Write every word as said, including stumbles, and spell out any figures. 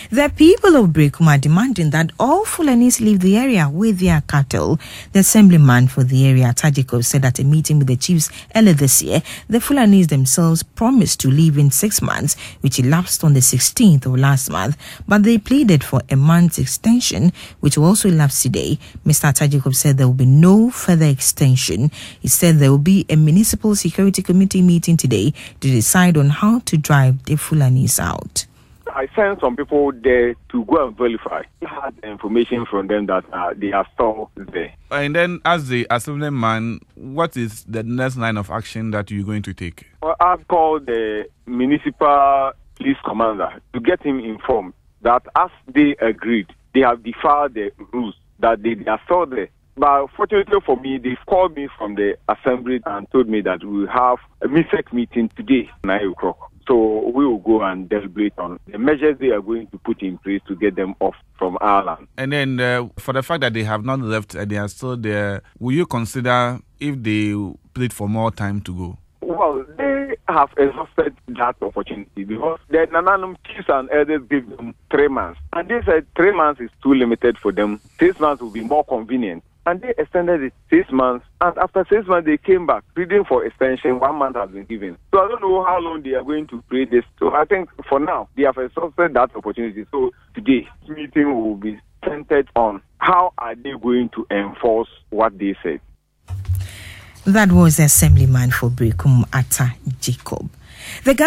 The people of Brekum are demanding that all Fulanis leave the area with their cattle. The assemblyman for the area, Tajikov, said at a meeting with the chiefs earlier this year, the Fulanis themselves promised to leave in six months, which elapsed on the sixteenth of last month, but they pleaded for a month's extension, which will also elapse today. Mister Tajikov said there will be no further extension. He said there will be a municipal security committee meeting today to decide on how to drive the Fulanis out. I sent some people there to go and verify. I had information from them that uh, they are still there. And then, as the assemblyman, what is the next line of action that you're going to take? Well, I've called the municipal police commander to get him informed that as they agreed, they have defied the rules, that they, they are still there. But fortunately for me, they've called me from the assembly and told me that we will have a M I S E C meeting today, nine o'clock. So we will go and deliberate on the measures they are going to put in place to get them off from Ireland. And then uh, for the fact that they have not left and they are still there, will you consider if they plead for more time to go? Well, they have exhausted that opportunity because the Nananum chiefs and elders gave them three months. And they said three months is too limited for them. Six months will be more convenient. And they extended it six months. And after six months, they came back, pleading for extension. One month has been given. So I don't know how long they are going to play this. So I think for now, they have exhausted that opportunity. So today, this meeting will be centered on how are they going to enforce what they said. That was the assemblyman for Brekum, Atta Jacob. The